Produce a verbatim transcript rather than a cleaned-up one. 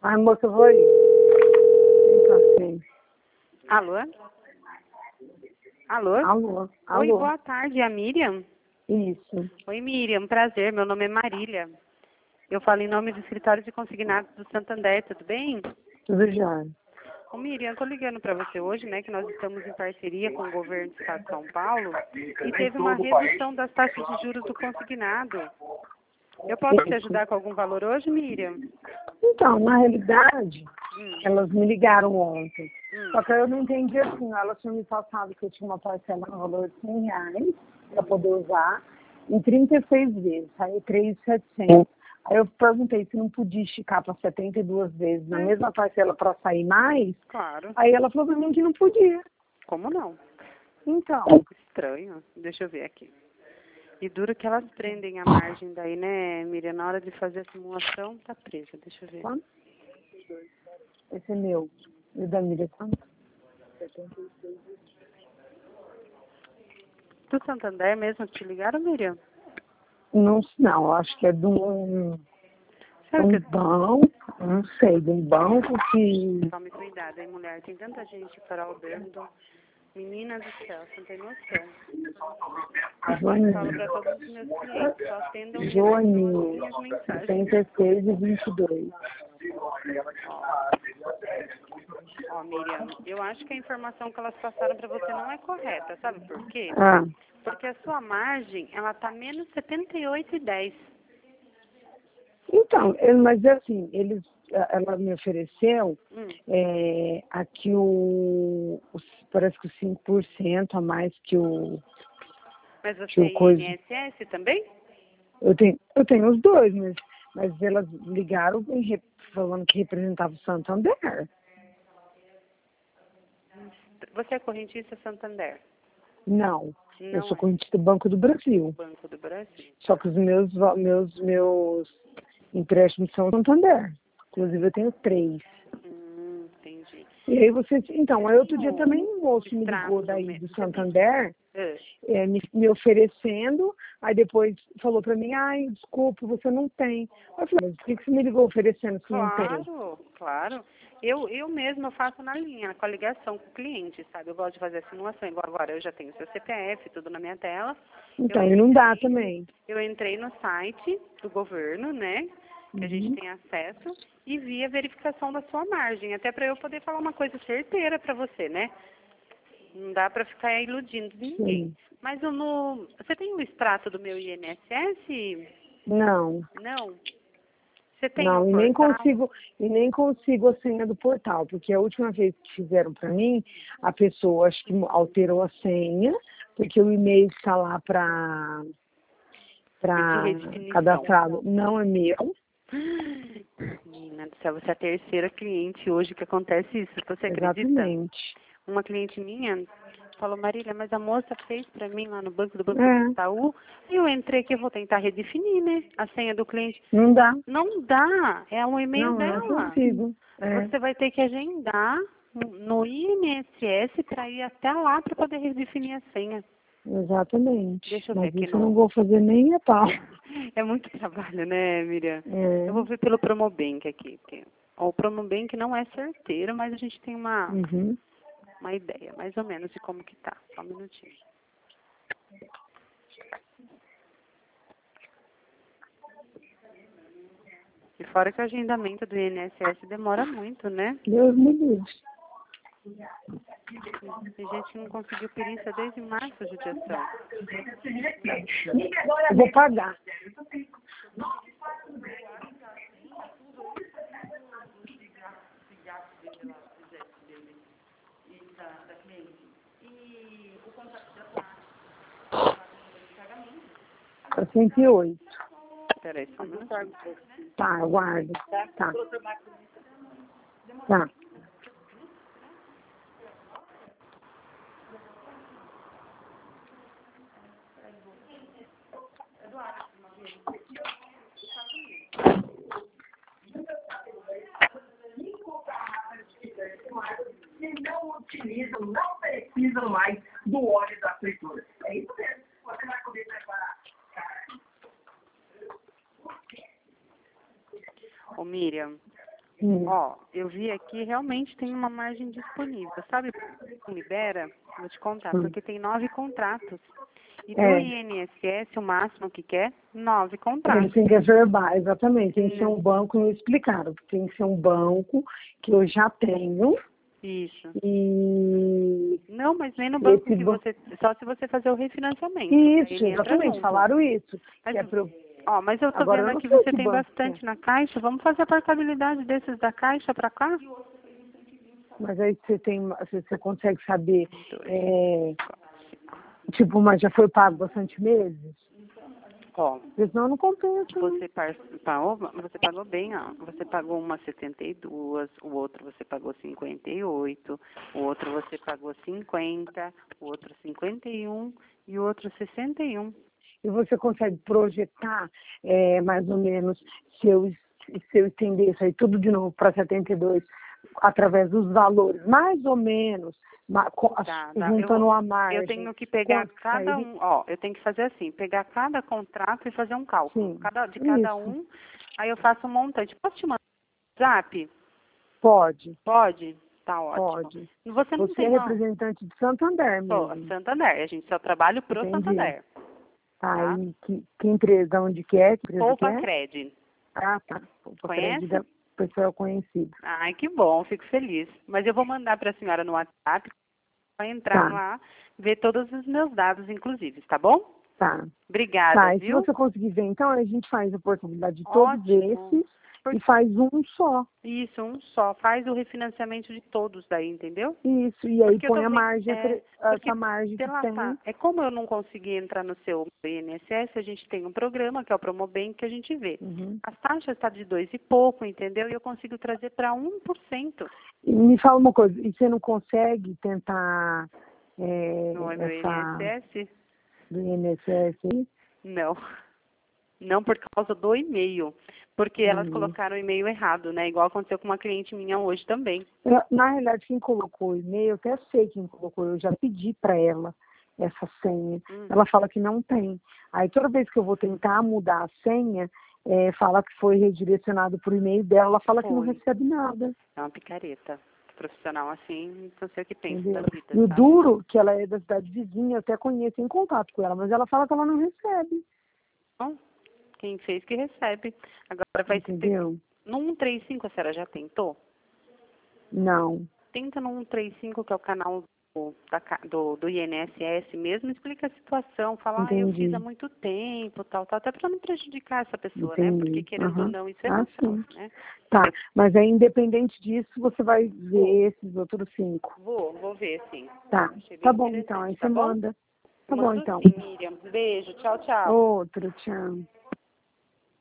Ai, moça, vou aí. Assim. Alô? Alô? Alô? Alô? Oi, boa tarde, é a Miriam? Isso. Oi, Miriam, prazer, meu nome é Marília. Eu falo em nome do escritório de consignados do Santander, tudo bem? Tudo já. Ô, Miriam, eu tô ligando para você hoje, né, que nós estamos em parceria com o governo do estado de São Paulo e teve uma redução das taxas de juros do consignado. Eu posso te ajudar com algum valor hoje, Miriam? Então, na realidade, Hum. elas me ligaram ontem. Hum. Só que eu não entendi assim. Elas tinham me passado que eu tinha uma parcela no valor de cem reais para poder usar em trinta e seis vezes. Aí três mil e setecentos. Aí eu perguntei se não podia esticar para setenta e duas vezes na É. mesma parcela para sair mais. Claro. Aí ela falou para mim que não podia. Como não? Então, Estranho. Deixa eu ver aqui. E duro que elas prendem a margem daí, né, Miriam? Na hora de fazer a simulação, tá presa. Deixa eu ver. quanto? Esse é meu. E o da Miriam, quanto? Do Santander mesmo te ligaram, Miriam? Não, não, acho que é de um, Sabe um que banco, não sei, de um banco que... tome cuidado, hein, mulher? Tem tanta gente para o Bermuda. Menina do céu, você não tem noção. Eu Joaninha, falo para todos os meus clientes, só atendam minhas, Joaninha, minhas mensagens. setenta e seis e vinte e dois. Ó, Miriam, eu acho que a informação que elas passaram para você não é correta, sabe por quê? Ah, Porque a sua margem, ela tá menos setenta e oito e dez. então, ele- mas assim, eles, ela me ofereceu Hum. é, aqui o, os- parece que os cinco por cento a mais que o, Mas que você o é coisa. I N S S também? Eu tenho, eu tenho os dois, mas, mas elas ligaram e re- falando que representava o Santander. Você é correntista Santander? Não, eu Não sou é. corrente do Banco do Brasil. Banco do Brasil. Só que os meus, va- meus, meus empréstimos são Santander. Inclusive eu tenho três. Hum, entendi. E aí você. Então, aí outro dia Tem o também um moço me extrato ligou do daí me- do Você tem? Santander, É. é, me, me oferecendo, aí depois falou pra mim, ai, desculpa, você não tem. Eu falei, mas por que que você me ligou oferecendo se não tem? Claro, claro. Eu, eu mesma faço na linha, com a ligação com o cliente, sabe? Eu gosto de fazer a simulação. Igual agora eu já tenho seu C P F, tudo na minha tela. Então, Eu e não dá entrei, também. eu entrei no site do governo, né? Que a gente Uhum. tem acesso, e vi a verificação da sua margem, até para eu poder falar uma coisa certeira para você, né? Não dá para ficar iludindo ninguém. Sim. Mas eu no, você tem o extrato do meu I N S S? Não. Não. Você tem o Não, e nem portal? consigo, e nem consigo a senha do portal, porque a última vez que fizeram para mim, a pessoa acho que alterou a senha, porque o e-mail está lá para É de para redefinição. cadastrado, não é meu. Menina do céu, você é a terceira cliente hoje que acontece isso. Você acredita? Exatamente. Uma cliente minha falou, Marília, mas a moça fez pra mim lá no banco do Banco É, do Itaú. E eu entrei aqui, eu vou tentar redefinir, né? A senha do cliente. não dá. Não dá, é um e-mail Não, eu não dela. consigo. É, Você vai ter que agendar no I N S S para ir até lá para poder redefinir a senha. exatamente. Deixa eu ver Mas aqui isso eu não no... vou fazer nem a pau. É muito trabalho, né, Miriam? É. Eu vou ver pelo Promobank aqui. Porque o Promobank não é certeiro, mas a gente tem uma, Uhum. uma ideia, mais ou menos, de como que tá. Só um minutinho. E fora que o agendamento do I N S S demora muito, né? Deus me livre. A gente não conseguiu perícia desde março, judiação. Eu vou pagar. É cento e oito. Peraí, só um minutinho. Tá, eu guardo. Tá. Tá. Não utilizam, não precisam mais do óleo da fritura. É isso mesmo. Você vai poder preparar. Ô, Miriam, Hum. Ó, eu vi aqui, realmente tem uma margem disponível. Sabe por que libera? Vou te contar, Hum. porque tem nove contratos. E do É. I N S S, o máximo que quer, nove Ele contratos. tem que reservar, exatamente. Tem que ser Hum. um banco, me explicaram. Tem que ser um banco que eu já tenho. Isso. E Não, mas nem no banco esse que ban- você... Só se você fazer o refinanciamento. Daí Isso, ele entra exatamente, junto. falaram isso. Mas, Que é pra eu- ó, mas eu tô Agora vendo eu não aqui, sei você que tem banco que bastante na caixa. Vamos fazer a portabilidade desses da caixa pra cá? Mas aí você tem, você você consegue saber, Dois. é, tipo, mas já foi pago bastante meses? Ó, Porque senão não compensa. né? você par- pagou, você pagou bem, ó. Você pagou uma setenta e duas, o outro você pagou cinquenta e oito, o outro você pagou cinquenta, o outro cinquenta e um e o outro sessenta e um. E você consegue projetar, é, mais ou menos, se eu, se eu estender isso aí tudo de novo para setenta e dois, através dos valores, mais ou menos, ma- co- Tá, tá. juntando Eu, a margem. eu tenho que pegar quanto que cada sairia? um, ó, eu tenho que fazer assim, pegar cada contrato e fazer um cálculo. Sim, Cada, de cada isso. um, aí eu faço um montante. Posso te mandar no WhatsApp? Pode, Pode? Tá ótimo. pode. Você não Você tem é não. representante de Santander Sou mesmo. Santander, a gente só trabalha pro Entendi. Santander. Tá? Aí, que, que empresa, onde que é? Que empresa que Poupa é? Cred. Ah, tá. O Conhece? crédito da pessoa conhecido. Ai, que bom, fico feliz. Mas eu vou mandar para a senhora no WhatsApp, vai entrar Tá. lá, ver todos os meus dados, inclusive, tá bom? Tá. Obrigada, Tá, e se viu? você conseguir ver, então a gente faz a portabilidade de todos Ótimo. esses Por- e faz um só. Isso, um só. Faz o refinanciamento de todos daí, entendeu? Isso, e aí Porque eu põe tô a vendo- margem, é, essa porque margem que pela tem. ta- é como eu não consegui entrar no seu I N S S, a gente tem um programa que é o Promobem que a gente vê. Uhum. As taxas estão de dois e pouco, entendeu? E eu consigo trazer para um por cento E me fala uma coisa, e você não consegue tentar é, no meu essa I N S S. do I N S S aí? Não. Não por causa do e-mail. Porque elas Uhum. colocaram o e-mail errado, né? Igual aconteceu com uma cliente minha hoje também. Eu- Na realidade, quem colocou o e-mail, eu até sei quem colocou, eu já pedi para ela essa senha. Hum. Ela fala que não tem. Aí toda vez que eu vou tentar mudar a senha, é, fala que foi redirecionado por e-mail dela, ela fala que não Foi. recebe nada. É uma picareta. Profissional assim, não sei o que pensa Entendeu? da vida, E o sabe? duro, que ela é da cidade vizinha, eu até conheço em contato com ela, mas ela fala que ela não recebe. Então, quem fez que recebe. Agora vai ser... Entendeu? No cento e trinta e cinco a senhora já tentou? Não. Tenta no cento e trinta e cinco, que é o canal do, da ca- do, do I N S S mesmo, explica a situação, fala, ah, eu Entendi. fiz há muito tempo, tal, tal, até para não prejudicar essa pessoa, né? Entendi. Porque querendo ou Aham. não, isso é Ah, emoção, sim. né? Tá, mas aí, independente disso, você vai ver Vou. esses outros cinco. Vou, vou ver, sim. Tá, Achei bem tá bom interessante, então, aí tá você bom? manda. Tá bom Mando então. sim, Miriam. Beijo, tchau, tchau. Outro, tchau.